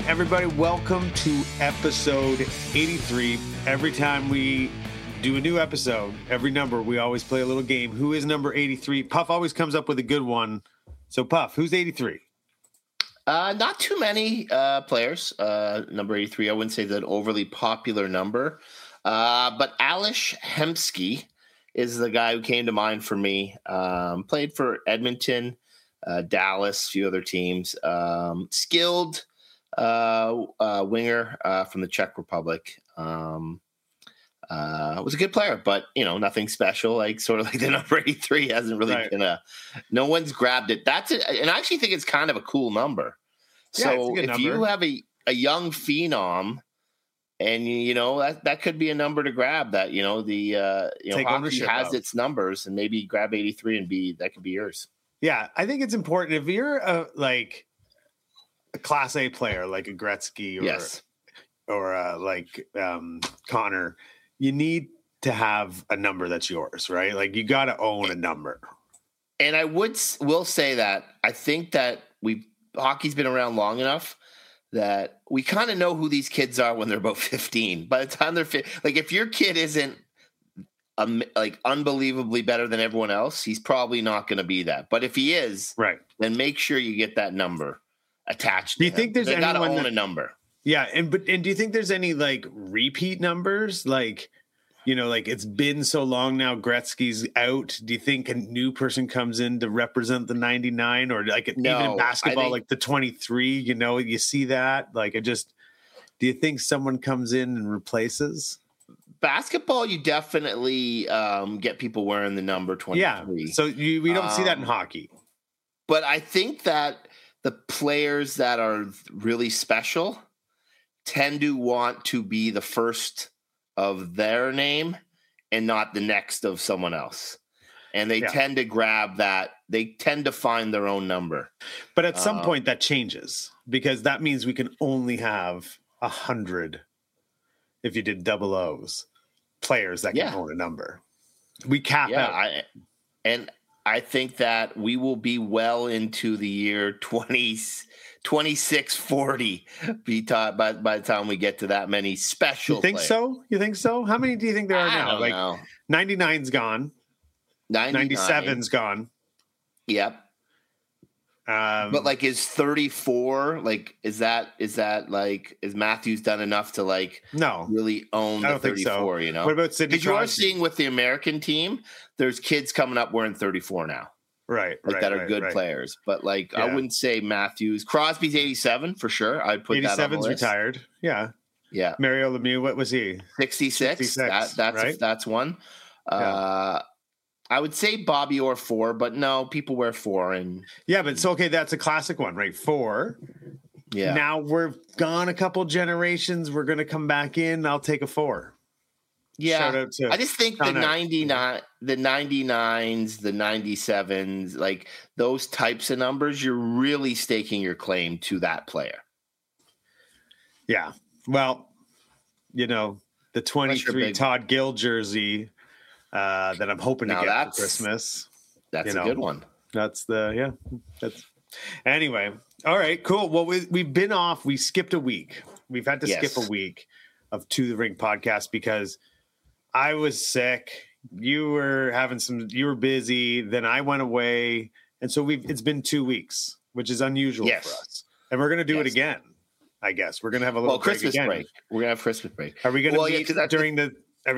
everybody. Welcome to episode 83. Every time we do a new episode, every number, we always play a little game. Who is number 83? Puff always comes up with a good one. So, Puff, who's 83? Not too many players. Number 83, I wouldn't say that overly popular number. But Ales Hemsky is the guy who came to mind for me. Played for Edmonton, Dallas, a few other teams. Skilled winger from the Czech Republic. Was a good player, but nothing special. Like sort of like the number 83 hasn't really been no one's grabbed it. That's it, and I actually think it's kind of a cool number. So if you have a young phenom, and that could be a number to grab. That hockey has its numbers, and maybe grab 83 and that could be yours. Yeah, I think it's important if you're a Class A player like a Gretzky or Connor. You need to have a number that's yours, right? Like you got to own a number. And I will say that I think that hockey's been around long enough that we kind of know who these kids are when they're about 15. By the time they're if your kid isn't unbelievably better than everyone else, he's probably not going to be that. But if he is, then make sure you get that number attached. Do you think there's anyone got to own a number? Yeah, and do you think there's any repeat numbers? It's been so long now, Gretzky's out. Do you think a new person comes in to represent the 99 or even in basketball, the 23, you see that? Do you think someone comes in and replaces? Basketball, you definitely get people wearing the number 23. Yeah, so we don't see that in hockey. But I think that the players that are really special tend to want to be the first of their name and not the next of someone else. And they tend to grab that. They tend to find their own number. But at some point that changes because that means we can only have 100 if you did double O's players that can own a number. We cap out. I think that we will be well into the year 2640 by the time we get to that many special You think players. so? You think so? How many do you think there are now? I don't know. 99's gone. 97's gone. Yep. But is 34 is Matthews done enough to no really own the 34? So. What about Sidney? Because you are seeing with the American team, there's kids coming up wearing 34 now. Right. That are good players. But I wouldn't say Matthews. Crosby's 87 for sure. I'd put that on the list. 87's retired. Yeah. Yeah. Mario Lemieux, what was he? 66. That's one. Yeah. I would say Bobby Orr 4, but no, people wear 4 and yeah, but it's okay. That's a classic one, right? 4. Yeah. Now we're gone a couple generations. We're going to come back in. I'll take a 4. Yeah. Shout out to I just think the 99s, the 97s, those types of numbers, you're really staking your claim to that player. Yeah. Well, the 23 Todd Gill jersey that I'm hoping to get for Christmas. That's a good one. That's anyway. All right, cool. Well, we've been off. We skipped a week. We've had to skip a week of To the Rink podcast because I was sick. You were busy. Then I went away. And so it's been 2 weeks, which is unusual for us. And we're going to do it again. I guess we're going to have a little Christmas break. We're going to have Christmas break. Are we going to meet during the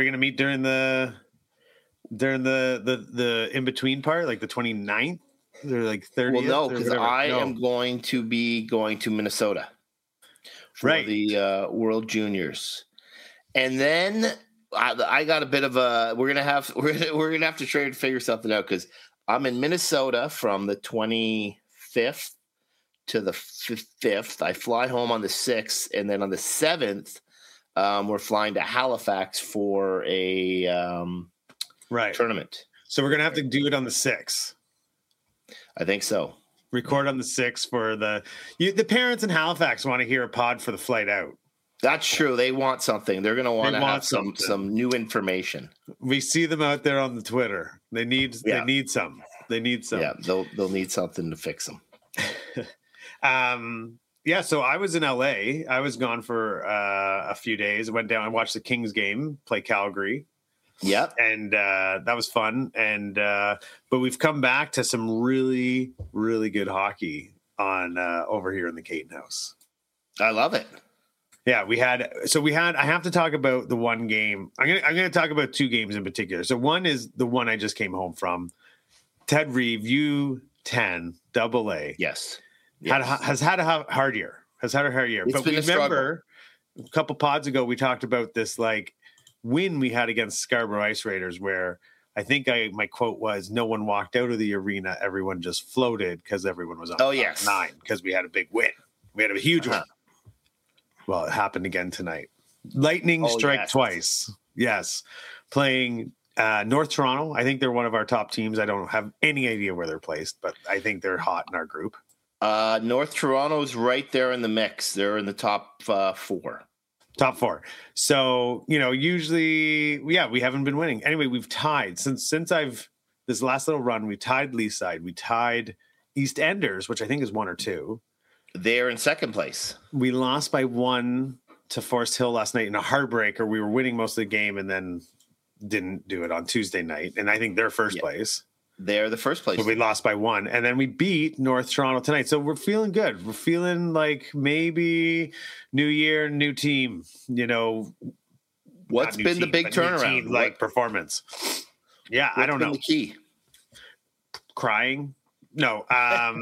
in between part, the 29th or 30th? Well, no, because I am going to be going to Minnesota for the World Juniors, and then I got a bit of a. We're gonna have to try to figure something out because I'm in Minnesota from the 25th to the 5th. I fly home on the 6th, and then on the 7th, we're flying to Halifax for a tournament. So we're gonna have to do it on the 6th. I think so. Record on the 6th for the parents in Halifax want to hear a pod for the flight out. That's true. They want something. They're going to want to have some new information. We see them out there on the Twitter. They need some. Yeah, they'll need something to fix them. Yeah, so I was in LA. I was gone for a few days. I went down and watched the Kings game, play Calgary. Yep. And that was fun. And but we've come back to some really, really good hockey on over here in the Caton House. I love it. Yeah, we had. I have to talk about the one game. I'm gonna talk about two games in particular. So one is the one I just came home from. Ted Reeve, U10 AA. Yes. Has had a hard year. But we remember a couple pods ago we talked about this like win we had against Scarborough Ice Raiders, where I think my quote was, "No one walked out of the arena, everyone just floated because everyone was on 9 because we had a big win. We had a huge win." Well, it happened again tonight. Lightning strike twice. Yes, playing North Toronto. I think they're one of our top teams. I don't have any idea where they're placed, but I think they're hot in our group. North Toronto's right there in the mix. They're in the top 4. Top 4. So, usually, we haven't been winning. Anyway, we've tied since I've this last little run. We tied Leaside. We tied East Enders, which I think is 1 or 2. They're in second place. We lost by 1 to Forest Hill last night in a heartbreaker. We were winning most of the game and then didn't do it on Tuesday night. And I think they're first place. They're the first place. But we lost by 1. And then we beat North Toronto tonight. So we're feeling good. We're feeling like maybe new year, new team. What's been the big turnaround? Like performance. Yeah, I don't know. The key? Crying? No. I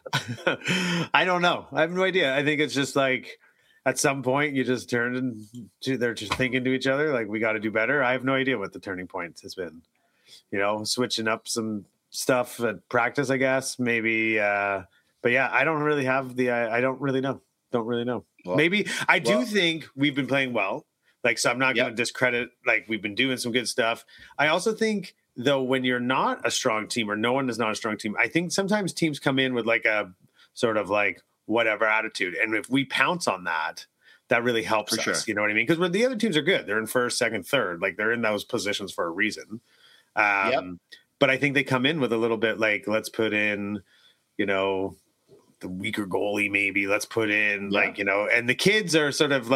don't know. I have no idea. I think it's just like at some point you just turn and they're just thinking to each other like we got to do better. I have no idea what the turning point has been. Switching up some stuff at practice, I guess, maybe. But yeah, I don't really have I don't really know. Don't really know. Maybe I do think we've been playing well. So I'm not going to discredit, we've been doing some good stuff. I also think, though, when you're not a strong team or no one is not a strong team, I think sometimes teams come in with a sort of whatever attitude. And if we pounce on that, that really helps us. Sure. You know what I mean? Because the other teams are good. They're in first, second, third. They're in those positions for a reason. But I think they come in with a little bit let's put in, the weaker goalie, maybe let's put in and the kids are sort of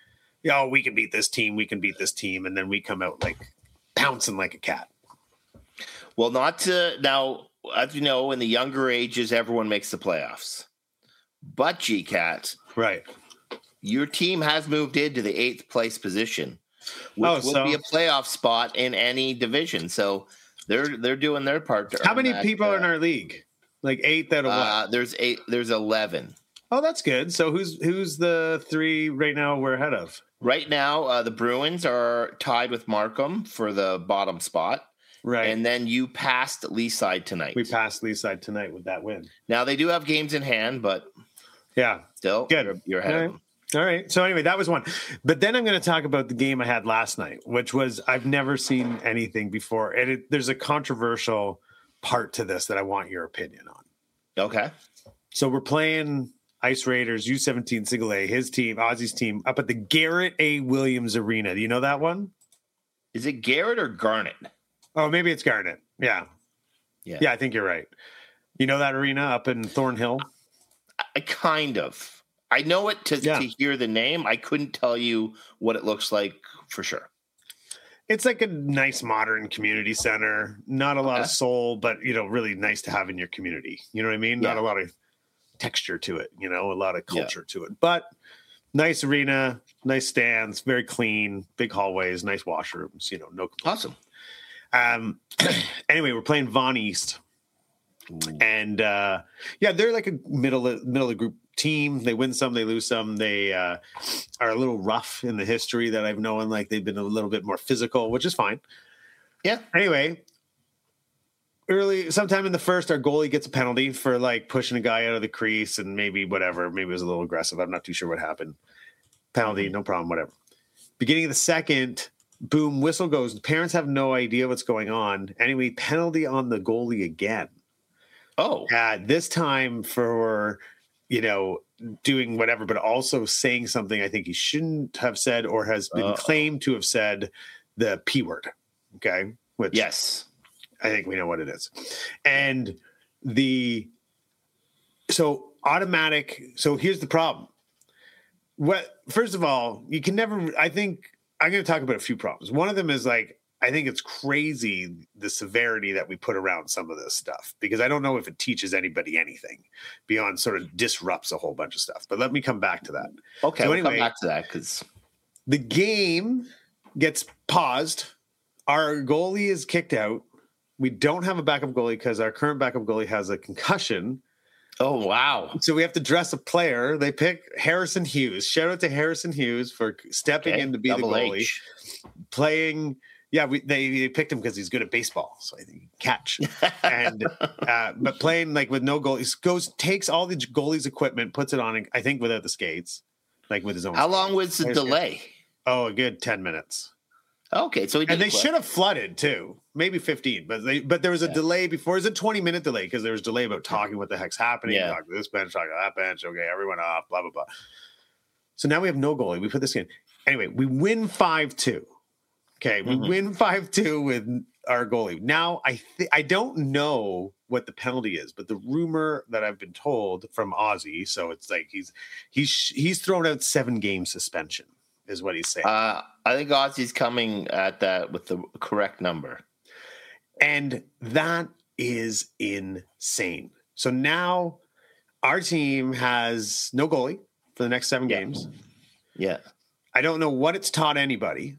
we can beat this team. We can beat this team. And then we come out pouncing like a cat. Well, now, as you know, in the younger ages, everyone makes the playoffs, but GCAT, right. Your team has moved into the 8th place position. Which will be a playoff spot in any division. So they're doing their part. How many people are in our league? 8 out of what? There's 11. Oh, that's good. So who's the 3 right now we're ahead of? Right now, the Bruins are tied with Markham for the bottom spot. Right. And then you passed Leaside tonight. We passed Leaside tonight with that win. Now they do have games in hand, but still good. You're ahead of them. All right. So anyway, that was one. But then I'm going to talk about the game I had last night, which was I've never seen anything before. And there's a controversial part to this that I want your opinion on. Okay. So we're playing Ice Raiders, U17 Single A, his team, Ozzy's team, up at the Garrett A. Williams Arena. Do you know that one? Is it Garrett or Garnet? Oh, maybe it's Garnet. Yeah. Yeah, I think you're right. You know that arena up in Thornhill? I kind of. I know it to hear the name. I couldn't tell you what it looks like for sure. It's a nice modern community center. Not a lot of soul, but, really nice to have in your community. You know what I mean? Yeah. Not a lot of texture to it, a lot of culture to it. But nice arena, nice stands, very clean, big hallways, nice washrooms, no complaints. Awesome. Anyway, we're playing Vaughan East. Ooh. And, they're a middle of the group team. They win some, they lose some. They are a little rough in the history that I've known. They've been a little bit more physical, which is fine. Yeah. Anyway, sometime in the first, our goalie gets a penalty for pushing a guy out of the crease and maybe whatever. Maybe it was a little aggressive. I'm not too sure what happened. Penalty, no problem, whatever. Beginning of the second, boom, whistle goes. The parents have no idea what's going on. Anyway, penalty on the goalie again. Oh. This time for, doing whatever, but also saying something I think he shouldn't have said or has been claimed to have said, the P word. Okay. Which yes, I think we know what it is. And so automatic. So here's the problem. First of all, you can never, I think I'm going to talk about a few problems. One of them is like, I think it's crazy the severity that we put around some of this stuff, because I don't know if it teaches anybody anything beyond sort of disrupts a whole bunch of stuff. But let me come back to that. Okay, so anyway, we'll come back to that because the game gets paused. Our goalie is kicked out. We don't have a backup goalie because our current backup goalie has a concussion. Oh, wow. So we have to dress a player. They pick Harrison Hughes. Shout out to Harrison Huges for stepping in to be the goalie. Playing... Yeah, they picked him because he's good at baseball, so I think he can catch. And but playing like with no goalies, takes all the goalie's equipment, puts it on. I think without the skates, like with his own. How long was the delay? Oh, a good 10 minutes. Okay, so they should have flooded too, maybe 15. But there was a delay before. It was a 20-minute delay because there was delay about talking what the heck's happening. Yeah. Talk to this bench, talk to that bench. Okay, everyone off. Blah blah blah. So now we have no goalie. We put this in anyway. We win 5-2. Okay, we win 5-2 with our goalie. Now, I don't know what the penalty is, but the rumor that I've been told from Ozzy, so it's like he's thrown out 7-game suspension, is what he's saying. I think Ozzy's coming at that with the correct number. And that is insane. So now our team has no goalie for the next 7 games. Yeah. I don't know what it's taught anybody.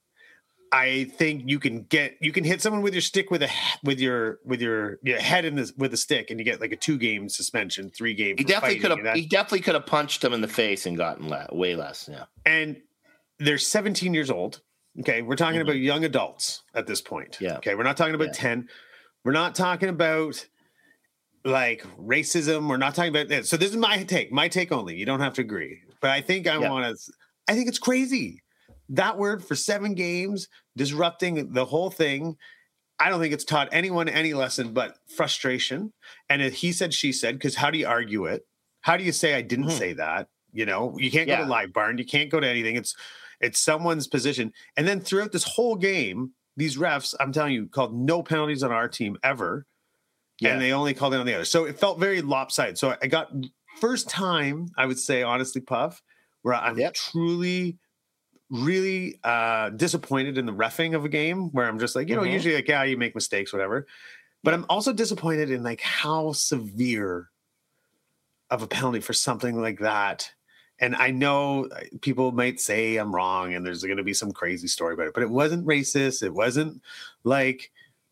I think you can hit someone with your stick with your head with a stick, and you get like a 2-game suspension, 3-game. He definitely could have punched him in the face and gotten way less. Yeah, and they're 17 years old. Okay, we're talking about young adults at this point. Yeah. Okay, we're not talking about 10. We're not talking about like racism. We're not talking about this. So this is my take only. You don't have to agree, but I think I think it's crazy. That word for 7 games, disrupting the whole thing. I don't think it's taught anyone any lesson but frustration. And he said, she said, because how do you argue it? How do you say I didn't say that? You know, you can't go to Live Barn. You can't go to anything. It's someone's position. And then throughout this whole game, these refs, I'm telling you, called no penalties on our team ever. Yeah. And they only called it on the other. So it felt very lopsided. So I got first time, I would say, honestly, Puff, where I'm truly... really disappointed in the reffing of a game, where I'm just like, usually like, yeah, you make mistakes, whatever. But I'm also disappointed in like how severe of a penalty for something like that. And I know people might say I'm wrong and there's going to be some crazy story about it, but it wasn't racist. It wasn't like,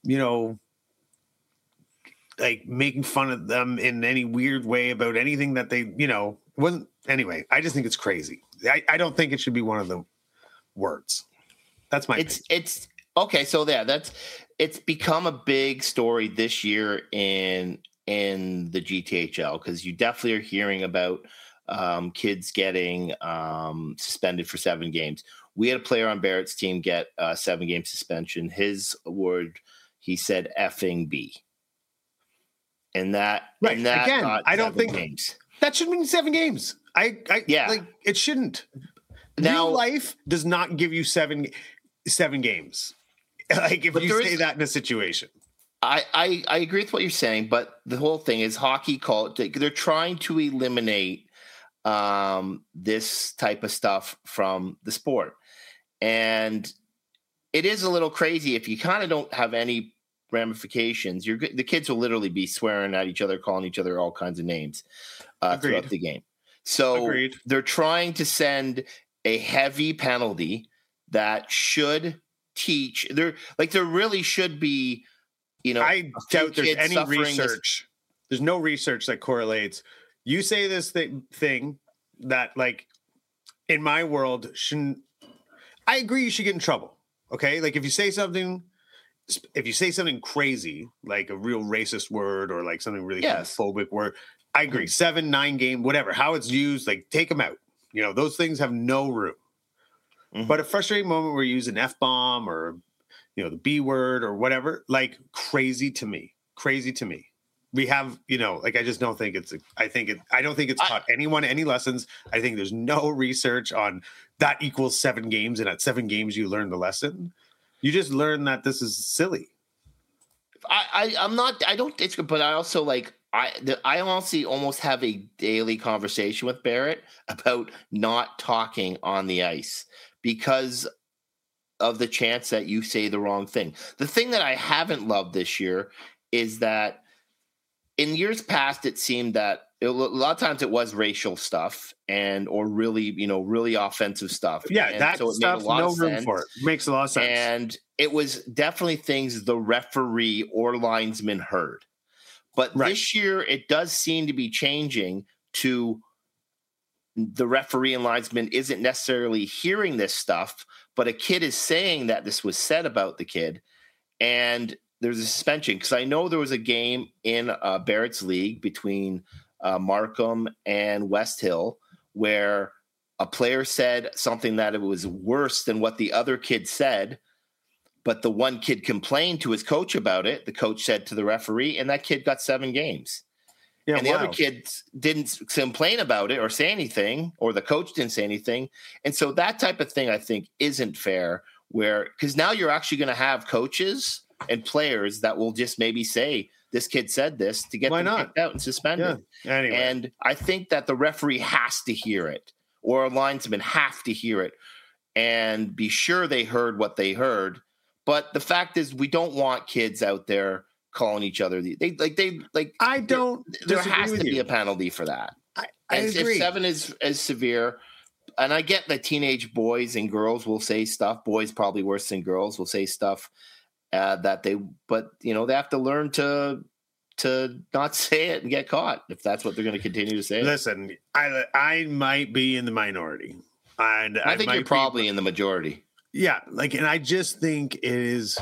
like making fun of them in any weird way about anything that they, it wasn't. Anyway, I just think it's crazy. I don't think it should be one of the words. That's my it's okay. So it's become a big story this year in the GTHL, because you definitely are hearing about kids getting suspended for 7 games. We had a player on Barrett's team get a 7-game suspension. His word, he said effing B. And that again, I don't think games. That should mean 7 games. Like it shouldn't. Now, real life does not give you 7 games. Like if you say that in a situation. I agree with what you're saying, but the whole thing is hockey they're trying to eliminate this type of stuff from the sport. And it is a little crazy if you kind of don't have any ramifications. The kids will literally be swearing at each other, calling each other all kinds of names throughout the game. So they're trying to send a heavy penalty that should teach. There really should be, I doubt there's any research. There's no research that correlates. You say this thing that, like, in my world, shouldn't. I agree you should get in trouble. Okay, like if you say something crazy, like a real racist word or like something really homophobic word, I agree. 7, 9 game, whatever, how it's used, like take them out. Those things have no room. But a frustrating moment where you use an F-bomb or, the B word or whatever, like crazy to me. We have, like, I just don't think I don't think it's taught anyone any lessons. I think there's no research on that equals 7 games. And at 7 games, you learn the lesson. You just learn that this is silly. I don't think, but I also like I honestly almost have a daily conversation with Barrett about not talking on the ice because of the chance that you say the wrong thing. The thing that I haven't loved this year is that in years past, it seemed that a lot of times it was racial stuff or really, really offensive stuff. Yeah, and that so it stuff, made a lot no of room sense. for it. Makes a lot of sense. And it was definitely things the referee or linesman heard. But this year, it does seem to be changing to the referee and linesman isn't necessarily hearing this stuff, but a kid is saying that this was said about the kid. And there's a suspension because I know there was a game in Barrett's league between Markham and West Hill where a player said something that it was worse than what the other kid said, but the one kid complained to his coach about it. The coach said to the referee, and that kid got 7 games. Yeah, and the other kids didn't complain about it or say anything, or the coach didn't say anything. And so that type of thing, I think, isn't fair because now you're actually going to have coaches and players that will just maybe say this kid said this to get them kicked out and suspended. Yeah. Anyway. And I think that the referee has to hear it, or a linesman have to hear it and be sure they heard what they heard. But the fact is, we don't want kids out there calling each other. I don't. There has to be a penalty for that. I agree. If 7 is severe, and I get that teenage boys and girls will say stuff. Boys probably worse than girls will say stuff. But they have to learn to not say it and get caught if that's what they're going to continue to say. Listen, I might be in the minority, and I think you're probably in the majority. Yeah, and I just think it is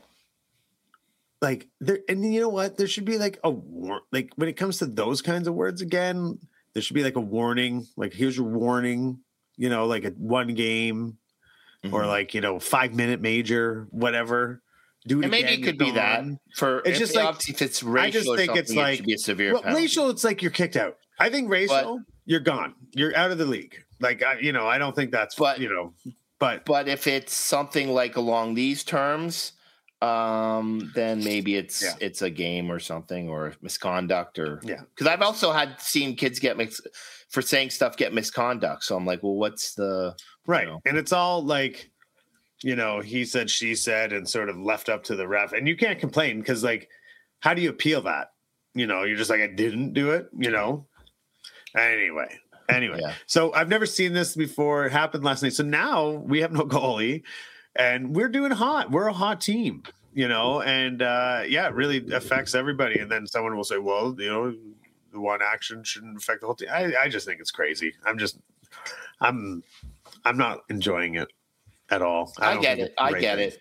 there. And you know what? There should be when it comes to those kinds of words again, there should be a warning. Here's your warning. A 1 game, or 5-minute major, whatever. And maybe it could be that for it's just if it's racial. I just think it's it should be a severe penalty. Racial. It's you're kicked out. I think racial, you're gone. You're out of the league. I don't think that's But if it's something along these terms, then maybe it's a game or something or misconduct because I've also seen kids for saying stuff get misconduct. So I'm well, what's the right? And it's all he said, she said, and sort of left up to the ref. And you can't complain because, how do you appeal that? You're just I didn't do it, Anyway. Yeah. So I've never seen this before. It happened last night. So now we have no goalie and we're doing hot. We're a hot team, and it really affects everybody. And then someone will say, well, the one action shouldn't affect the whole team. I just think it's crazy. I'm not enjoying it at all. I get it.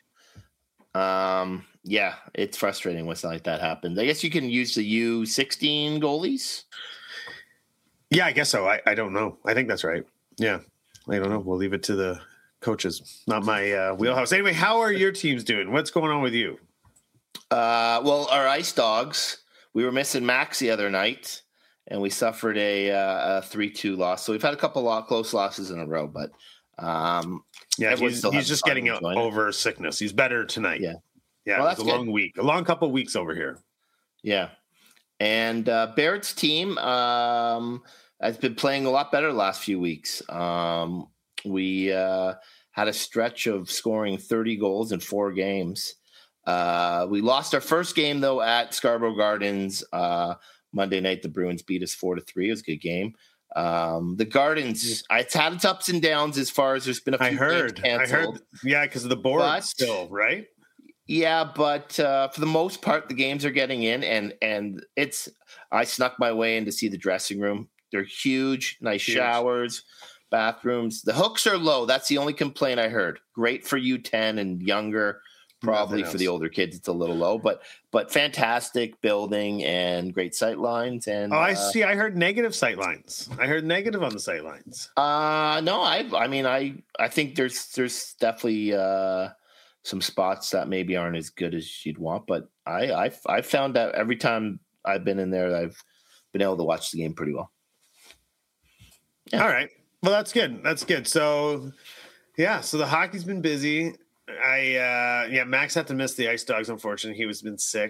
Yeah, it's frustrating when something like that happens. I guess you can use the U16 goalies. Yeah, I guess so. I don't know. I think that's right. Yeah, I don't know. We'll leave it to the coaches. Not my wheelhouse. Anyway, how are your teams doing? What's going on with you? Well, our Ice Dogs, we were missing Max the other night, and we suffered a 3-2 loss. So we've had a couple of close losses in a row, but he's just getting over sickness. He's better tonight. Yeah. Well, it was a long week, a long couple of weeks over here. Yeah. And Barrett's team has been playing a lot better the last few weeks. We had a stretch of scoring 30 goals in 4 games. We lost our first game, though, at Scarborough Gardens Monday night. The Bruins beat us 4-3. It was a good game. The Gardens, it's had its ups and downs as far as there's been a few games canceled. Yeah, because of the board still, right? Yeah, but for the most part, the games are getting in, and I snuck my way in to see the dressing room. They're huge, nice showers, bathrooms. The hooks are low. That's the only complaint I heard. Great for U10 and younger. Probably for the older kids, it's a little low, but fantastic building and great sight lines. And I see. I heard negative sight lines. I heard negative on the sight lines. No, I think there's definitely some spots that maybe aren't as good as you'd want, but I found that every time I've been in there, I've been able to watch the game pretty well. Yeah. All right. Well, that's good. That's good. So, so the hockey's been busy. Max had to miss the Ice Dogs, unfortunately. He's been sick.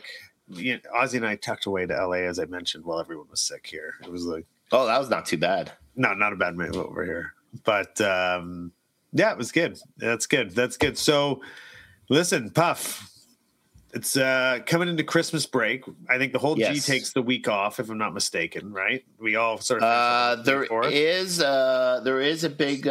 Ozzy and I tucked away to LA, as I mentioned, while everyone was sick here. It was like, oh, that was not too bad. No, not a bad move over here. But yeah, it was good. That's good. So listen, Puff. It's coming into Christmas break. I think the whole G takes the week off, if I'm not mistaken, right? We all sort of there is a big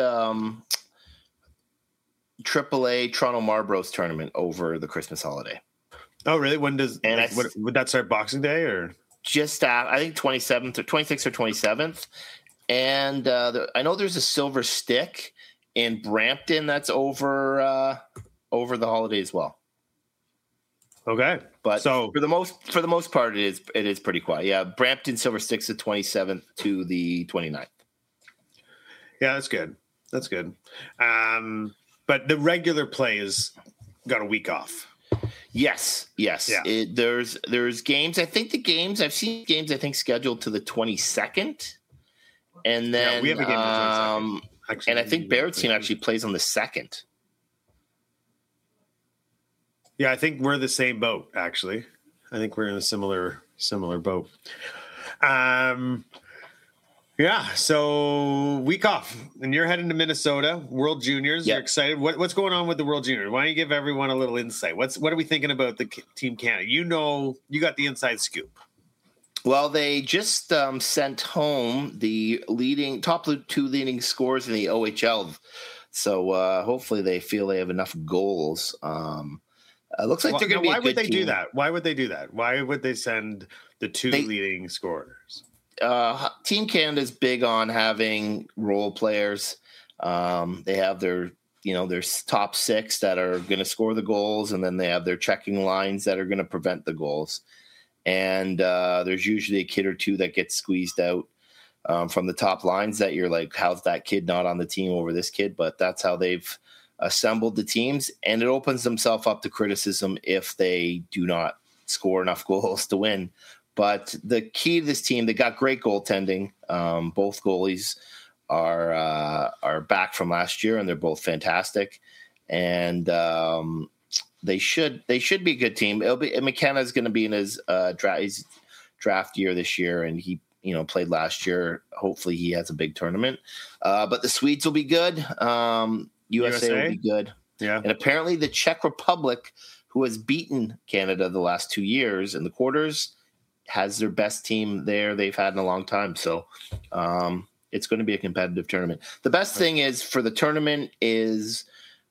AAA Toronto Marlboros tournament over the Christmas holiday. Oh, really? When does would that start? Boxing Day or just I think 27th or 26th or 27th. And I know there's a Silver Stick in Brampton that's over the holiday as well. Okay, but so for the most part, it is pretty quiet. Yeah, Brampton Silver Stick's the 27th to the 29th. Yeah, that's good. That's good. But the regular play is got a week off. Yes. Yeah. There's games. I think I've seen games scheduled to the 22nd, and then we have a game on the 22nd. And I think Barrett's team actually plays on the 2nd. Yeah, I think we're the same boat, actually. I think we're in a similar boat. Yeah, so week off, and you're heading to Minnesota, World Juniors. Yep. You're excited. What's going on with the World Juniors? Why don't you give everyone a little insight? What are we thinking about the Team Canada? You got the inside scoop. Well, they just sent home the top 2 leading scorers in the OHL. So hopefully they feel they have enough goals. Looks like they're going to be a good team. Why would they do that? Why would they send the 2 leading scorers? Team Canada's big on having role players. They have their top 6 that are going to score the goals, and then they have their checking lines that are going to prevent the goals. And there's usually a kid or 2 that gets squeezed out from the top lines that you're like, how's that kid not on the team over this kid? But that's how they've assembled the teams, and it opens themselves up to criticism if they do not score enough goals to win. But the key to this team, they got great goaltending. Both goalies are back from last year, and they're both fantastic. And they should be a good team. McKenna's going to be in his draft year this year, and he played last year. Hopefully, he has a big tournament. But the Swedes will be good. USA will be good. Yeah. And apparently the Czech Republic, who has beaten Canada the last 2 years in the quarters, has their best team there they've had in a long time. So it's going to be a competitive tournament. The best thing is for the tournament is,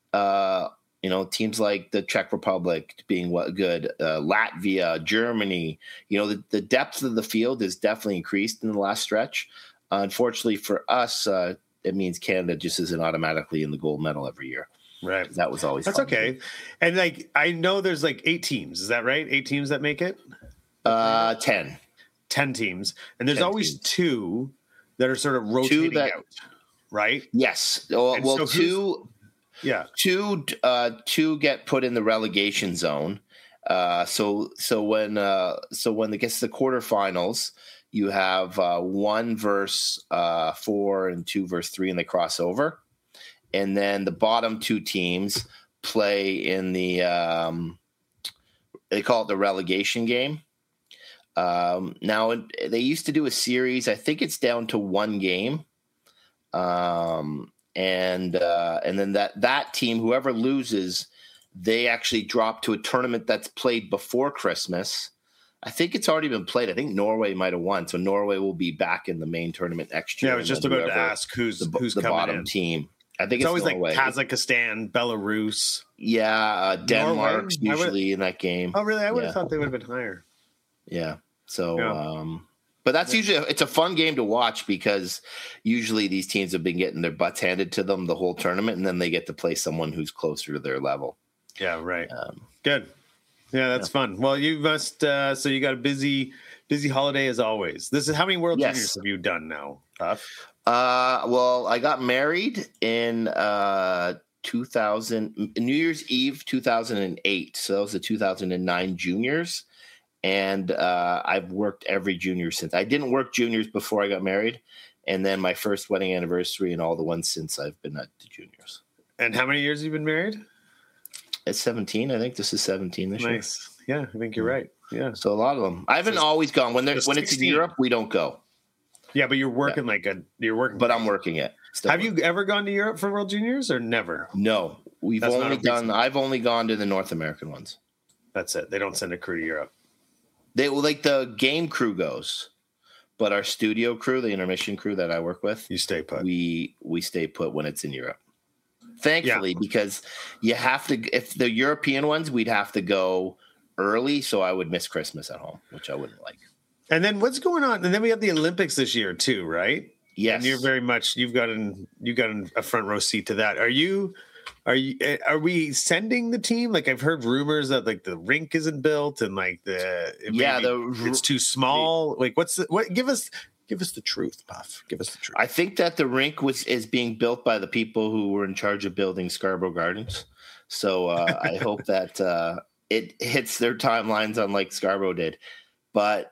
teams like the Czech Republic being good, Latvia, Germany, the depth of the field is definitely increased in the last stretch. Unfortunately for us, it means Canada just isn't automatically in the gold medal every year. Right. That was always That's okay. And I know there's 8 teams. Is that right? 8 teams that make it? 10 teams. And there's always teams. 2 that are sort of rotating out, right? Yes. Well, 2 get put in the relegation zone. So when it gets to the quarterfinals, you have 1 versus 4 and 2 versus 3, and they cross over. And then the bottom 2 teams play in the they call it the relegation game. Now they used to do a series. I think it's down to 1 game. And then that team, whoever loses, they actually drop to a tournament that's played before Christmas. I think it's already been played. I think Norway might have won, so Norway will be back in the main tournament next year. Yeah, I was just about to ask who's the coming bottom in. team. I think it's always Norway. Like Kazakhstan, Belarus. Yeah, Denmark's usually in that game. Oh, really? I would have thought they would have been higher. Yeah. So, but that's usually it's a fun game to watch because usually these teams have been getting their butts handed to them the whole tournament, and then they get to play someone who's closer to their level. Yeah. Right. Good. Yeah, that's fun. Well, you must. So you got a busy holiday as always. This is how many World Juniors have you done now, Puff? Well, I got married in 2000, New Year's Eve 2008. So that was the 2009 Juniors, and I've worked every junior since. I didn't work juniors before I got married, and then my first wedding anniversary and all the ones since I've been at the juniors. And how many years have you been married? It's 17. I think this is 17 this year. Nice. Yeah, I think you're right. Yeah. So a lot of them. I haven't always gone when it's in Europe. We don't go. Yeah, but you're working you're working. But I'm working it. Have you ever gone to Europe for World Juniors or never? No, I've only gone to the North American ones. That's it. They don't send a crew to Europe. They like the game crew goes, but our studio crew, the intermission crew that I work with, you stay put. We stay put when it's in Europe. Thankfully, because you have to. If the European ones, we'd have to go early, so I would miss Christmas at home, which I wouldn't like. And then what's going on? And then we have the Olympics this year too, right? Yes. And you're very much you've got a front row seat to that. Are we sending the team? Like I've heard rumors that like the rink isn't built and like it's too small. Like give us the truth, Puff. Give us the truth. I think that the rink is being built by the people who were in charge of building Scarborough Gardens. So I hope that it hits their timelines unlike Scarborough did. But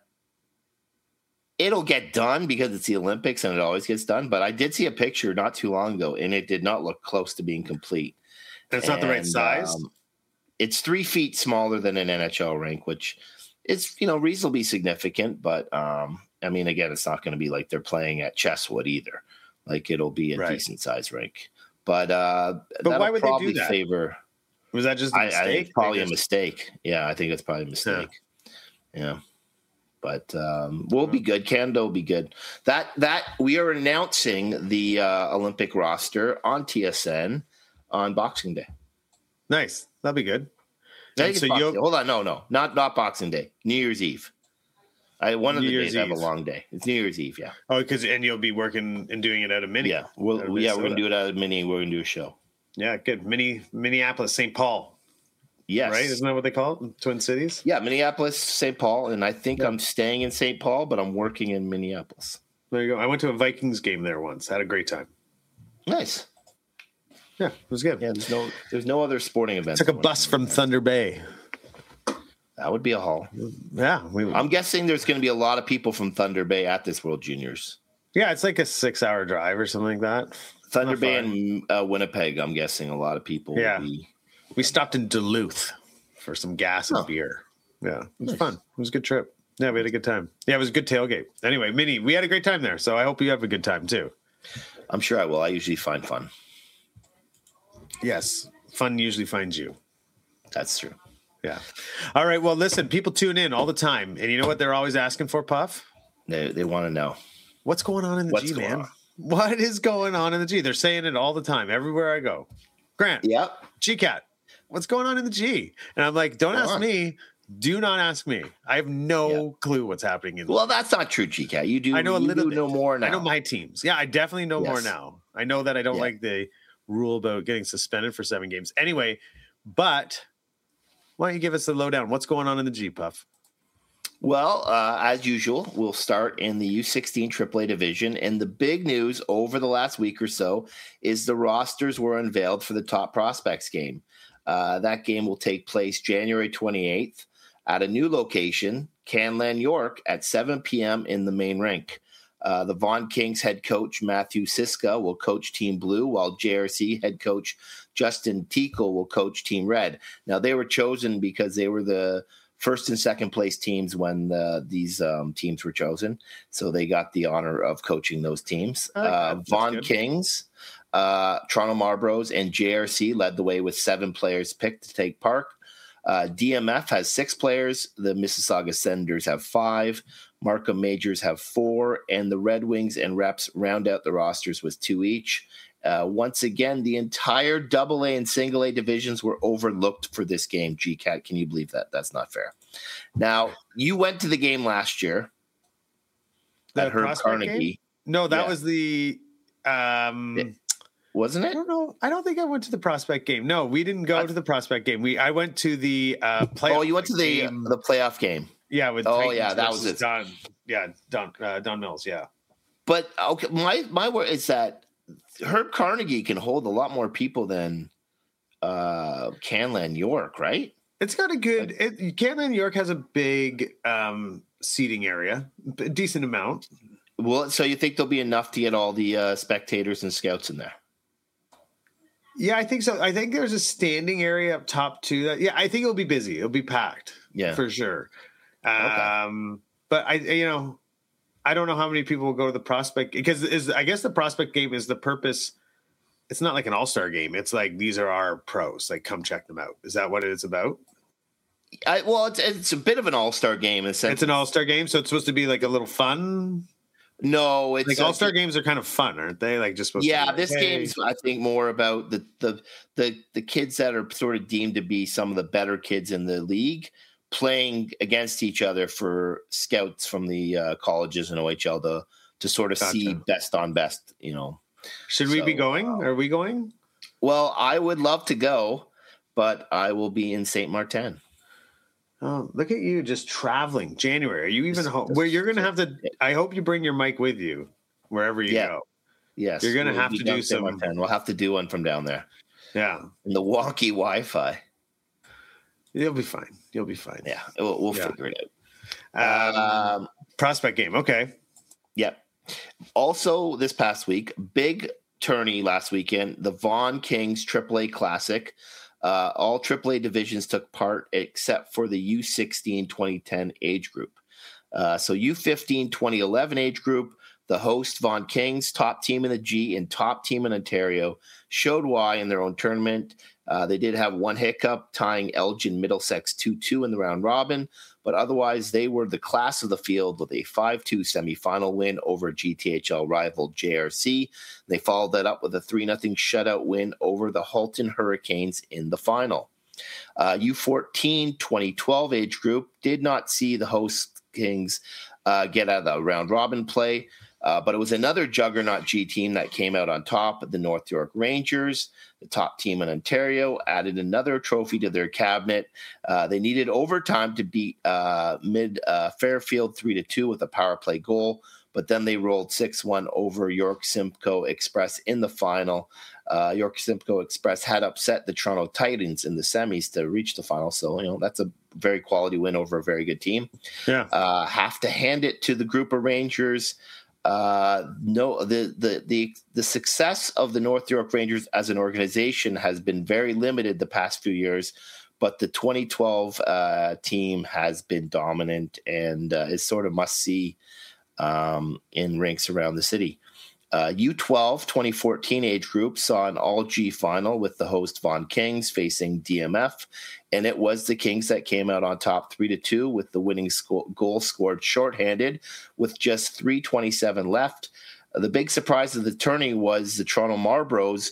it'll get done because it's the Olympics and it always gets done. But I did see a picture not too long ago, and it did not look close to being complete. That's not the right size? It's 3 feet smaller than an NHL rink, which is, reasonably significant. But, I mean, again, it's not going to be like they're playing at Chesswood either. Like, it'll be a decent-sized rink. But why would they do that? Favor. Was that just a mistake? I think it's probably a mistake. Yeah, I think it's probably a mistake. Yeah. But we'll be good. Canada will be good. That we are announcing the Olympic roster on TSN on Boxing Day. Nice. That'll be good. So hold on, no, not Boxing Day. New Year's Eve. One of the days I have a long day. It's New Year's Eve. Yeah. Oh, and you'll be working and doing it out of Mini. Yeah. We're gonna do it out of Mini. We're gonna do a show. Yeah, good. Minneapolis, St. Paul. Yes. Right? Isn't that what they call it? Twin Cities? Yeah, Minneapolis, St. Paul. And I think I'm staying in St. Paul, but I'm working in Minneapolis. There you go. I went to a Vikings game there once. Had a great time. Nice. Yeah, it was good. Yeah, there's no other sporting events. Took a bus from Thunder Bay. That would be a haul. Yeah. I'm guessing there's going to be a lot of people from Thunder Bay at this World Juniors. Yeah, it's like a 6-hour drive or something like that. Thunder Bay and Winnipeg, I'm guessing a lot of people will be. We stopped in Duluth for some gas and beer. Yeah, it was fun. It was a good trip. Yeah, we had a good time. Yeah, it was a good tailgate. Anyway, Minnie, we had a great time there, so I hope you have a good time too. I'm sure I will. I usually find fun. Yes, fun usually finds you. That's true. Yeah. All right, well, listen, people tune in all the time, and you know what they're always asking for, Puff? They want to know. What's going on in the G, man? What is going on in the G? They're saying it all the time, everywhere I go. Grant. Yep. GCAT. What's going on in the G? And I'm like, don't ask me. Do not ask me. I have no clue what's happening in the Well, that's not true, GCAT. You do. I know a little bit. Know more now. I know my teams. Yeah, I definitely know more now. I know that I don't like the rule about getting suspended for 7 games. Anyway, but why don't you give us the lowdown? What's going on in the G, Puff? Well, as usual, we'll start in the U16 AAA division. And the big news over the last week or so is the rosters were unveiled for the top prospects game. That game will take place January 28th at a new location, Canlan York, at 7 p.m. in the main rink. The Vaughan Kings head coach Matthew Siska will coach Team Blue, while JRC head coach Justin Tickle will coach Team Red. Now, they were chosen because they were the first and second place teams when these teams were chosen. So they got the honor of coaching those teams. Vaughan Kings, Toronto Marlboros, and JRC led the way with 7 players picked to take part. DMF has 6 players. The Mississauga Senators have 5. Markham Majors have 4. And the Red Wings and Reps round out the rosters with 2 each. Once again, the entire AA and single A divisions were overlooked for this game. GCAT, can you believe that? That's not fair. Now, you went to the game last year at Herb Carnegie. Game? No, that was the wasn't it? I don't know. I don't think I went to the prospect game. No, we didn't go to the prospect game. I went to the playoff. Oh, you went to the playoff game. Yeah, with Titans that was it. Don Mills. Yeah, but okay, my word is that Herb Carnegie can hold a lot more people than Canlan York, right? It's got a good. Canlan York has a big seating area, a decent amount. Well, so you think there'll be enough to get all the spectators and scouts in there? Yeah, I think so. I think there's a standing area up top too. I think it'll be busy. It'll be packed. Yeah, for sure. But I don't know how many people will go to the prospect, because I guess the prospect game is the purpose. It's not like an all-star game. It's like, these are our pros. Like, come check them out. Is that what it's about? It's a bit of an all-star game in a sense. It's an all-star game, so it's supposed to be like a little fun. No, it's like all-star games are kind of fun, aren't they? Like, just supposed to be like, this game's, I think, more about the kids that are sort of deemed to be some of the better kids in the league playing against each other for scouts from the colleges and OHL to sort of see best on best. Should we be going? Are we going? Well, I would love to go, but I will be in Saint Martin. Oh, look at you just traveling. January. Are you even home? Where you're going to have to, I hope you bring your mic with you wherever you go. Yes. You're going to have to do some. We'll have to do one from down there. Yeah. And the wonky Wi-Fi. You'll be fine. Yeah. We'll figure it out. Prospect game. Okay. Yep. Also, this past week, big tourney last weekend, the Vaughan Kings AAA Classic. All AAA divisions took part except for the U16 2010 age group. So U15 2011 age group, the host Vaughan Kings, top team in the G and top team in Ontario, showed why in their own tournament. They did have one hiccup, tying Elgin Middlesex 2-2 in the round robin, but otherwise they were the class of the field with a 5-2 semifinal win over GTHL rival JRC. They followed that up with a 3-0 shutout win over the Halton Hurricanes in the final. U14 2012 age group did not see the host Kings get out of the round robin play, but it was another juggernaut G team that came out on top. The North York Rangers, the top team in Ontario, added another trophy to their cabinet. They needed overtime to beat Mid Fairfield 3-2 with a power play goal, but then they rolled 6-1 over York Simcoe Express in the final. York Simcoe Express had upset the Toronto Titans in the semis to reach the final, so that's a very quality win over a very good team. Yeah, have to hand it to the group of Rangers. The success of the North York Rangers as an organization has been very limited the past few years, but the 2012 team has been dominant and is sort of must-see in rinks around the city. U12 2014 age group saw an all-G final with the host Vaughan Kings facing DMF, and it was the Kings that came out on top 3-2 with the winning goal scored shorthanded with just 3:27 left. The big surprise of the tourney was the Toronto Marlboros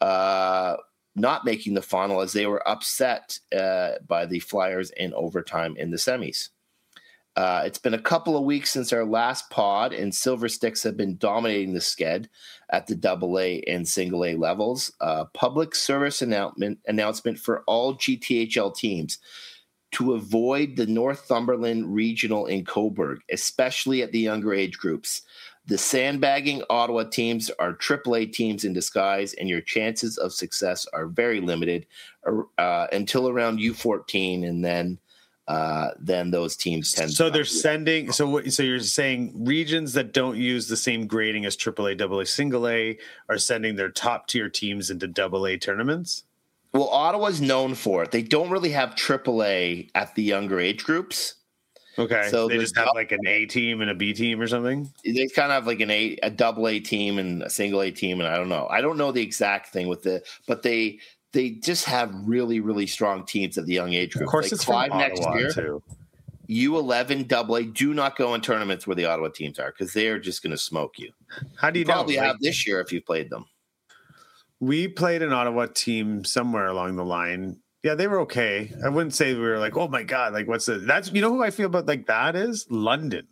not making the final, as they were upset by the Flyers in overtime in the semis. It's been a couple of weeks since our last pod, and Silver Sticks have been dominating the sked at the AA and single A levels. Public service announcement for all GTHL teams to avoid the Northumberland Regional in Cobourg, especially at the younger age groups. The sandbagging Ottawa teams are AAA teams in disguise, and your chances of success are very limited until around U14, and then those teams tend. So they're sending. So you're saying regions that don't use the same grading as AAA, AA, single A are sending their top tier teams into AA tournaments? Well, Ottawa's known for it. They don't really have AAA at the younger age groups. Okay, so they just have like an A team and a B team or something. They kind of have like a AA team and a single A team, and I don't know the exact thing with it, but they just have really, really strong teams at the young age group. Of course, it's from next Ottawa year. Too. U11 AA, do not go in tournaments where the Ottawa teams are, because they are just going to smoke you. How do you probably have this year if you've played them? We played an Ottawa team somewhere along the line. Yeah, they were okay. I wouldn't say we were like, oh my God, like what's this? That's, who I feel about like that is London,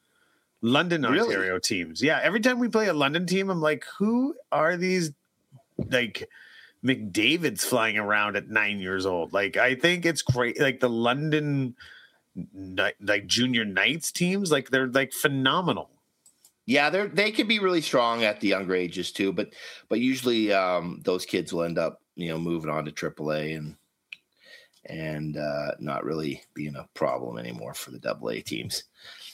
Ontario teams. Yeah, every time we play a London team, I'm like, who are these like McDavid's flying around at 9 years old? Like, I think it's great. Like the London, like junior Knights teams, like they're like phenomenal. Yeah, they can be really strong at the younger ages too, but usually those kids will end up moving on to AAA and not really being a problem anymore for the AA teams.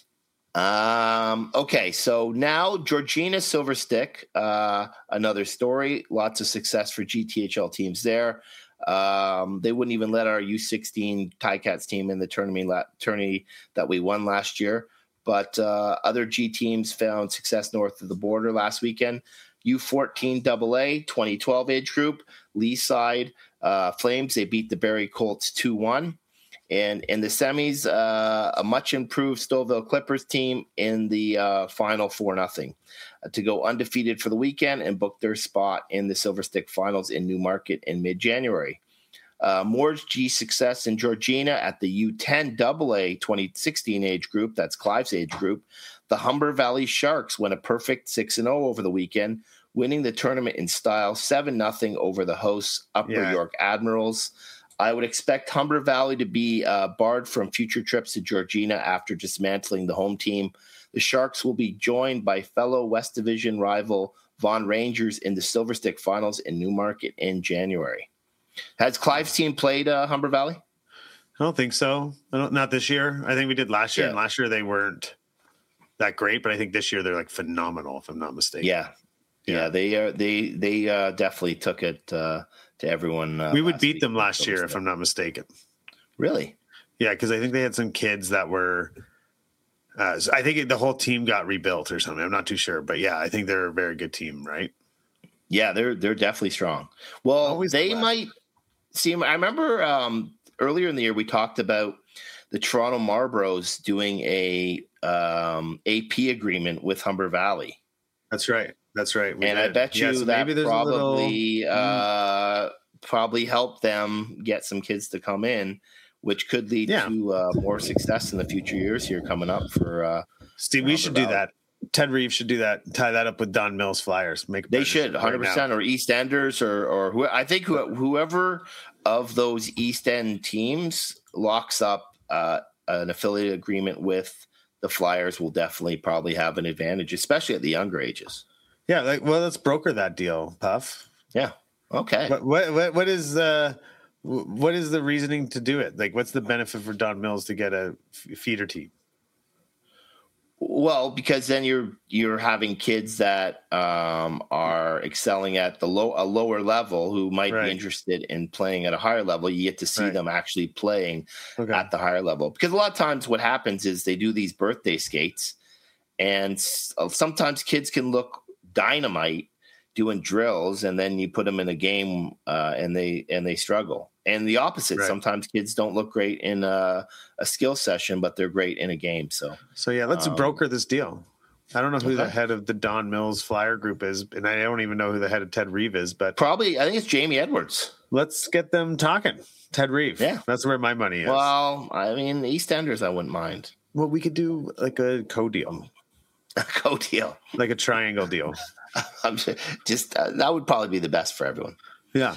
Okay, so now Georgina Silverstick, another story. Lots of success for GTHL teams there. They wouldn't even let our U16 Ticats team in the tourney that we won last year. But other G teams found success north of the border last weekend. U14 AA 2012 age group, Leaside Flames, they beat the Barrie Colts 2-1. And in the semis, a much improved Stouffville Clippers team in the final 4-0 to go undefeated for the weekend and book their spot in the Silver Stick Finals in Newmarket in mid-January. Moore's G success in Georgina at the U10 AA 2016 age group, that's Clive's age group. The Humber Valley Sharks went a perfect 6-0 over the weekend, winning the tournament in style 7-0 over the hosts Upper York Admirals. I would expect Humber Valley to be barred from future trips to Georgina after dismantling the home team. The Sharks will be joined by fellow West Division rival Vaughan Rangers in the Silver Stick Finals in Newmarket in January. Has Clive's team played Humber Valley? I don't think so. Not this year. I think we did last year, and last year they weren't that great, but I think this year they're like phenomenal, if I'm not mistaken. Yeah, they definitely took it to everyone. We would beat them last year, if I'm not mistaken. Really? Yeah, because I think they had some kids that were. I think the whole team got rebuilt or something. I'm not too sure, but yeah, I think they're a very good team, right? Yeah, they're definitely strong. Well, they might seem. I remember earlier in the year we talked about the Toronto Marlboros doing a AP agreement with Humber Valley. That's right. And I bet you that probably helped them get some kids to come in, which could lead to more success in the future years here coming up for Steve. We should do that. Ted Reeves should do that. Tie that up with Don Mills Flyers. They should 100% or East Enders or who I think whoever of those East End teams locks up an affiliate agreement with the Flyers will definitely probably have an advantage, especially at the younger ages. Yeah, let's broker that deal, Puff. Yeah. Okay. What is the reasoning to do it? Like, what's the benefit for Don Mills to get a feeder team? Well, because then you're having kids that are excelling at a lower level who might be interested in playing at a higher level. You get to see them actually playing at the higher level. Because a lot of times what happens is they do these birthday skates, and sometimes kids can look dynamite doing drills, and then you put them in a game and they struggle. And the opposite, sometimes kids don't look great in a skill session, but they're great in a game. So yeah, let's broker this deal. I don't know who the head of the Don Mills Flyer group is, and I don't even know who the head of Ted Reeve is, but probably I think it's Jamie Edwards. Let's get them talking. Ted Reeve. Yeah, that's where my money is. Well, I mean, EastEnders, I wouldn't mind. Well, we could do like a co-deal. A co-deal, like a triangle deal. I'm just that would probably be the best for everyone. Yeah.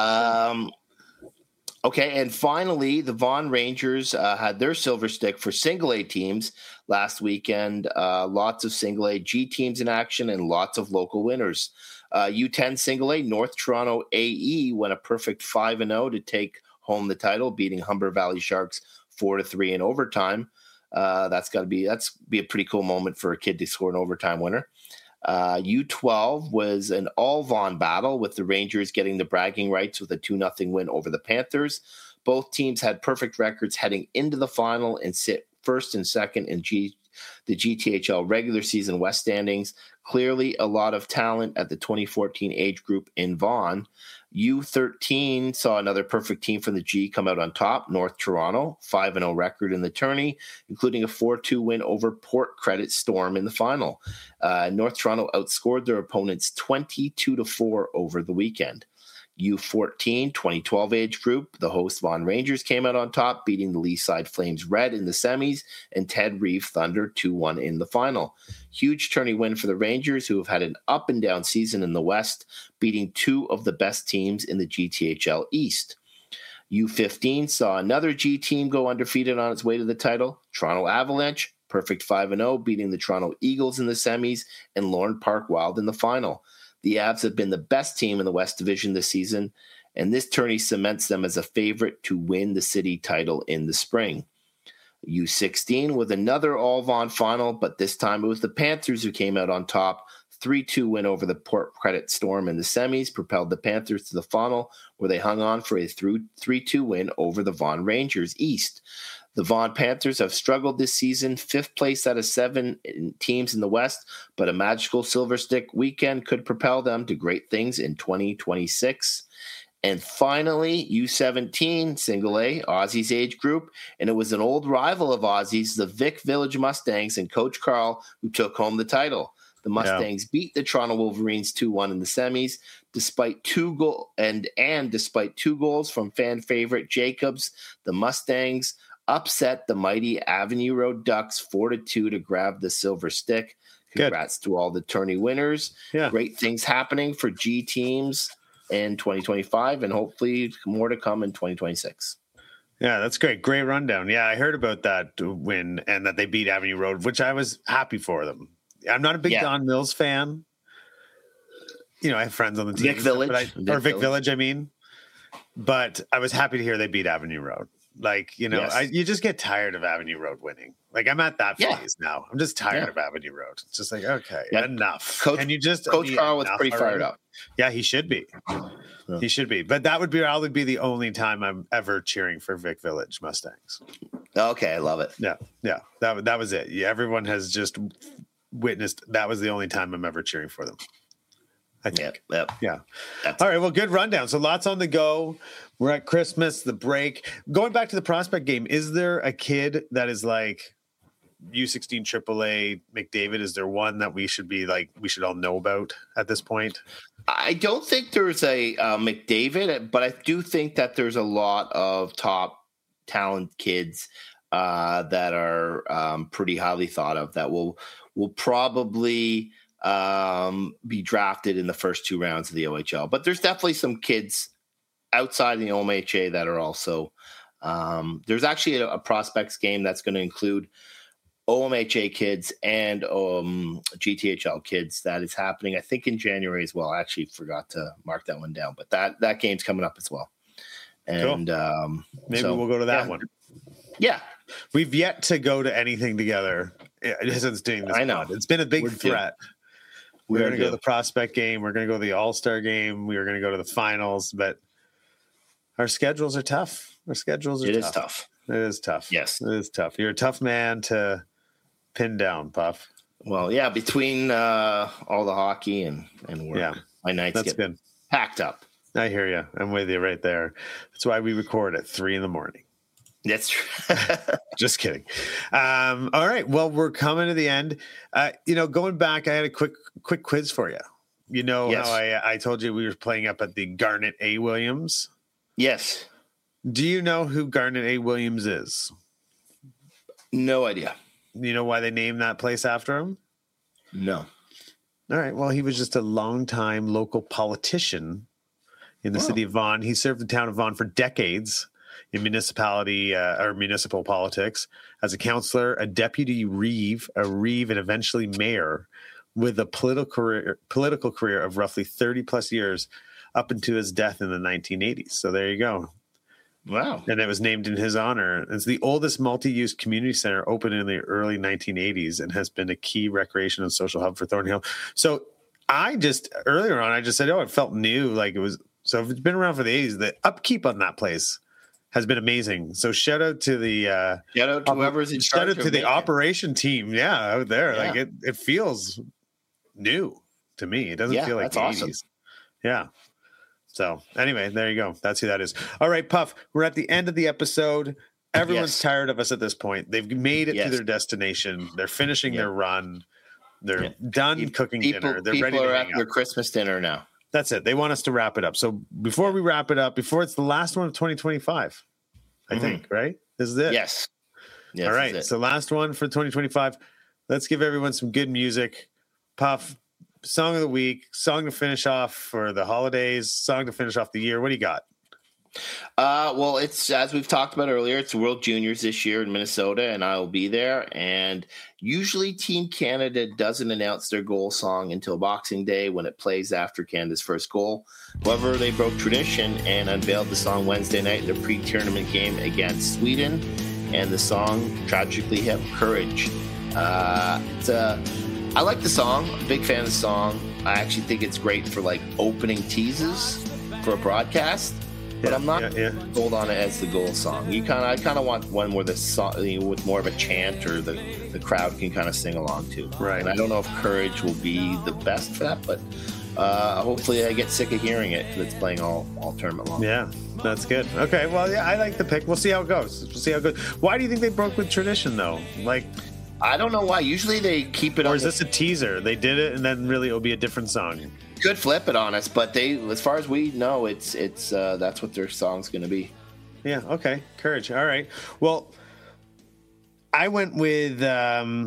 Okay, and finally, the Vaughan Rangers had their silver stick for single A teams last weekend. Lots of single A G teams in action and lots of local winners. U10 single A, North Toronto AE went a perfect 5-0 to take home the title, beating Humber Valley Sharks 4-3 in overtime. That's be a pretty cool moment for a kid to score an overtime winner. U12 was an all Vaughan battle, with the Rangers getting the bragging rights with a 2-0 win over the Panthers. Both teams had perfect records heading into the final and sit first and second in the GTHL regular season West standings. Clearly a lot of talent at the 2014 age group in Vaughan. U13 saw another perfect team from the G come out on top, North Toronto, 5-0 record in the tourney, including a 4-2 win over Port Credit Storm in the final. North Toronto outscored their opponents 22-4 over the weekend. U14 2012 age group, the host Vaughan Rangers came out on top, beating the Leaside Flames Red in the semis and Ted Reeve Thunder 2-1 in the final. Huge tourney win for the Rangers, who have had an up and down season in the West, beating two of the best teams in the GTHL East. U15 saw another G team go undefeated on its way to the title, Toronto Avalanche, perfect 5-0, beating the Toronto Eagles in the semis and Lorne Park Wild in the final. The Avs have been the best team in the West Division this season, and this tourney cements them as a favorite to win the city title in the spring. U16 with another all-Vaughan final, but this time it was the Panthers who came out on top, 3-2 win over the Port Credit Storm in the semis propelled the Panthers to the final, where they hung on for a 3-2 win over the Vaughan Rangers East. The Vaughan Panthers have struggled this season, 5th place out of 7 teams in the West, but a magical Silver Stick weekend could propel them to great things in 2026. And finally, U17, Single A, Aussie's age group, and it was an old rival of Aussie's, the Vic Village Mustangs, and Coach Carl, who took home the title. The Mustangs beat the Toronto Wolverines 2-1 in the semis, despite two goals from fan favorite Jacobs. The Mustangs upset the mighty Avenue Road Ducks 4-2 to grab the Silver Stick. Congrats to all the tourney winners. Yeah. Great things happening for G teams in 2025, and hopefully more to come in 2026. Yeah, that's great. Great rundown. Yeah, I heard about that win and that they beat Avenue Road, which I was happy for them. I'm not a big Don Mills fan. You know, I have friends on the team. Vic Village. Vic Village, I mean. But I was happy to hear they beat Avenue Road. Like, you know, you just get tired of Avenue Road winning. Like, I'm at that phase now. I'm just tired of Avenue Road. It's just like, okay, enough. Coach Carl was pretty fired up. Yeah, he should be. He should be. But that would probably be the only time I'm ever cheering for Vic Village Mustangs. Okay, I love it. Yeah. That was it. Yeah, everyone has just witnessed. That was the only time I'm ever cheering for them. I think. Yep. Yeah. All right. Well, good rundown. So lots on the go. We're at Christmas, the break. Going back to the prospect game, is there a kid that is like U16 AAA McDavid? Is there one that we should all know about at this point? I don't think there's a McDavid, but I do think that there's a lot of top talent kids that are pretty highly thought of that will probably be drafted in the first 2 rounds of the OHL. But there's definitely some kids outside the OMHA that are also there's actually a prospects game that's going to include OMHA kids and GTHL kids that is happening, I think, in January as well. I actually forgot to mark that one down, but that game's coming up as well. And cool. Maybe we'll go to that one. Yeah. We've yet to go to anything together since doing this. I know. It's been a big threat. We're going to go to the prospect game. We're going to go to the All-Star game. We were going to go to the finals, but our schedules are tough. It is tough. It is tough. Yes. It is tough. You're a tough man to pin down, Puff. Well, yeah, between all the hockey and work, my nights get packed up. I hear you. I'm with you right there. That's why we record at 3 a.m. That's true. Just kidding. All right. Well, we're coming to the end. Going back, I had a quick quiz for you. You know how I told you we were playing up at the Garnet A. Williams? Yes. Do you know who Garnet A. Williams is? No idea. You know why they named that place after him? No. All right. Well, he was just a longtime local politician in the city of Vaughan. He served the town of Vaughan for decades in municipal politics as a councillor, a deputy reeve, and eventually mayor, with a political career of roughly 30 plus years up into his death in the 1980s. So there you go. Wow. And it was named in his honor. It's the oldest multi-use community center, opened in the early 1980s, and has been a key recreation and social hub for Thornhill. So earlier on, I just said, it felt new. Like it was. So if it's been around for the 80s, the upkeep on that place has been amazing. So shout out to the whoever's in charge. Shout out to the operation team. Yeah, out there. Yeah. Like it feels new to me. It doesn't feel like the 80s. Awesome. Yeah. So anyway, there you go. That's who that is. All right, Puff, we're at the end of the episode. Everyone's tired of us at this point. They've made it to their destination. They're finishing their run. They're done cooking dinner. They're ready to are at their Christmas dinner now. That's it. They want us to wrap it up. So before we wrap it up, before it's the last one of 2025, I think, right? This is it. Yes. All right. So last one for 2025. Let's give everyone some good music. Puff, song of the week, song to finish off for the holidays, song to finish off the year. What do you got? Well, it's, as we've talked about earlier, it's World Juniors this year in Minnesota, and I'll be there. And usually Team Canada doesn't announce their goal song until Boxing Day, when it plays after Canada's first goal. However, they broke tradition and unveiled the song Wednesday night in their pre-tournament game against Sweden, and the song tragically hit Courage. It's a I like the song. I'm a big fan of the song. I actually think it's great for like opening teases for a broadcast. But I'm not sold on it as the goal song. I kind of want one where the song with more of a chant or the crowd can kind of sing along to. Right. And I don't know if Courage will be the best for that, but hopefully I get sick of hearing it because it's playing all tournament long. Yeah, that's good. Okay, well, yeah, I like the pick. We'll see how it goes. Why do you think they broke with tradition though? Like, I don't know why. Usually they keep it. Or is this a teaser? They did it, and then really it'll be a different song. Could flip it on us, but as far as we know, it's that's what their song's going to be. Yeah. Okay. Courage. All right. Well, I went with a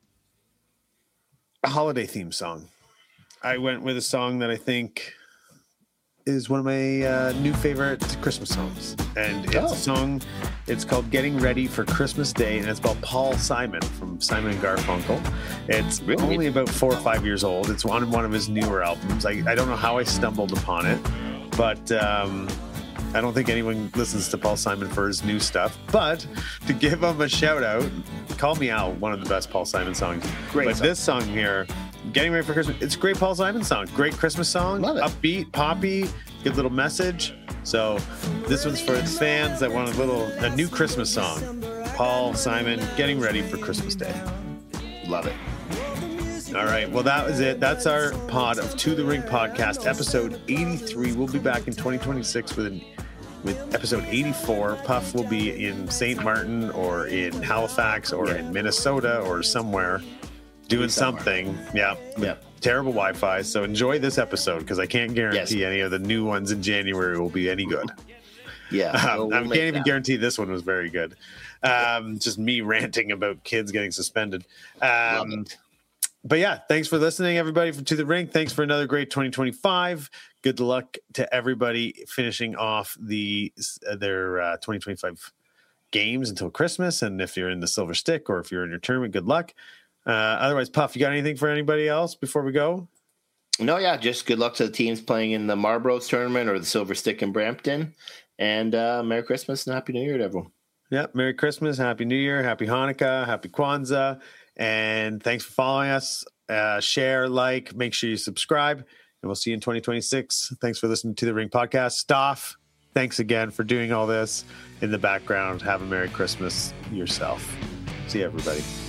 holiday theme song. I went with a song that I think is one of my new favorite Christmas songs, and it's a song. It's called "Getting Ready for Christmas Day," and it's about Paul Simon from Simon and Garfunkel. It's only about 4 or 5 years old. It's on one of his newer albums. I don't know how I stumbled upon it, but I don't think anyone listens to Paul Simon for his new stuff. But to give him a shout out, "Call Me Out," one of the best Paul Simon songs. Great but song. This song here, "Getting Ready for Christmas," it's a great Paul Simon song. Great Christmas song. Love it. Upbeat, poppy, good little message. So this one's for the fans that want a new Christmas song. Paul Simon, "Getting Ready for Christmas Day." Love it. All right. Well, that was it. That's our pod of To The Ring podcast, episode 83. We'll be back in 2026 with episode 84. Puff will be in St. Martin or in Halifax or in Minnesota or somewhere doing something. Yeah. Terrible Wi-Fi. So enjoy this episode because I can't guarantee any of the new ones in January will be any good. Yeah. I can't even guarantee this one was very good. Just me ranting about kids getting suspended. But yeah, thanks for listening, everybody, To The Ring. Thanks for another great 2025. Good luck to everybody finishing off their 2025 games until Christmas. And if you're in the Silver Stick or if you're in your tournament, good luck. Otherwise, Puff, you got anything for anybody else before we go? No, just good luck to the teams playing in the Marlboros tournament or the Silver Stick in Brampton. And Merry Christmas and Happy New Year to everyone. Yeah, Merry Christmas, Happy New Year, Happy Hanukkah, Happy Kwanzaa. And thanks for following us. Share, like, make sure you subscribe. And we'll see you in 2026. Thanks for listening to The Ring Podcast. Staff, thanks again for doing all this in the background. Have a Merry Christmas yourself. See you, everybody.